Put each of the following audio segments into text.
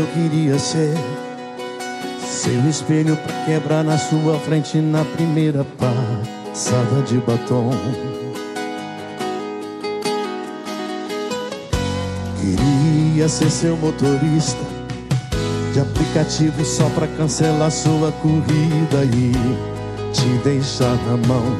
queria ser seu espelho pra quebrar na sua frente na primeira passada de batom. Queria ser seu motorista de aplicativo só pra cancelar sua corrida e te deixar na mão.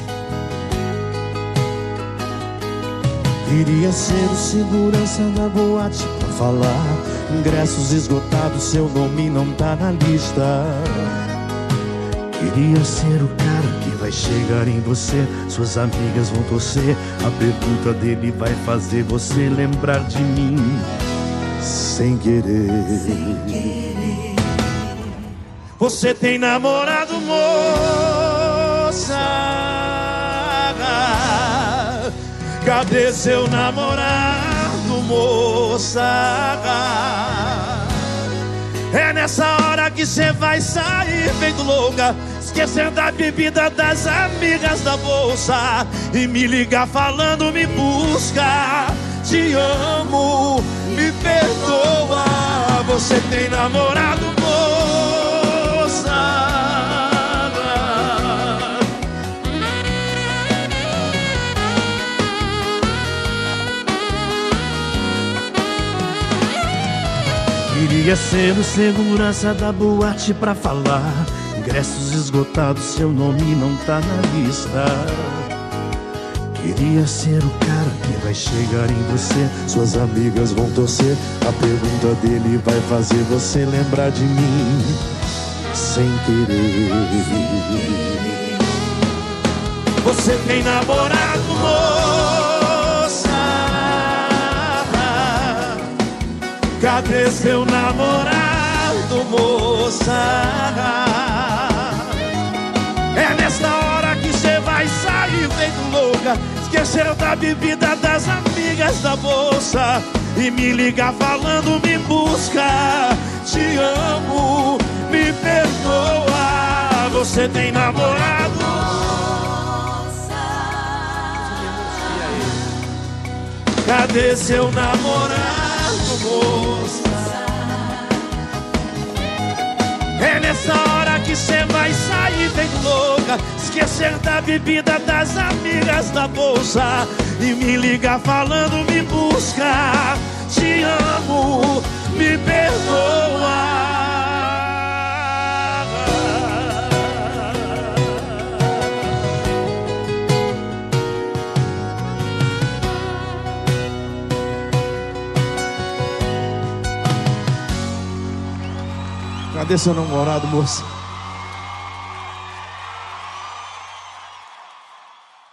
Queria ser o segurança da boate pra falar: ingressos esgotados, seu nome não tá na lista. Queria ser o cara que vai chegar em você, suas amigas vão torcer, a pergunta dele vai fazer você lembrar de mim sem querer. Você tem namorado, moça? Cadê seu namorado, moça? É nessa hora que cê vai sair feito louca, esquecendo da bebida, das amigas, da bolsa, e me ligar falando: me busca, te amo, me perdoa. Você tem namorado, moça? Queria ser o segurança da boate pra falar: ingressos esgotados, seu nome não tá na lista. Queria ser o cara que vai chegar em você, suas amigas vão torcer, a pergunta dele vai fazer você lembrar de mim sem querer. Você tem namorado, moça? Cadê seu namorado, moça? É nesta hora que cê vai sair feito louca, esquecendo da bebida, das amigas, da bolsa, e me ligar falando: me busca, te amo, me perdoa. Você tem namorado, moça? Cadê seu namorado, moça? É nessa hora que cê vai sair feito louca, esquecer da bebida, das amigas, da bolsa, e me ligar falando: me busca, te amo, me perdoa. Cadê seu namorado, moça?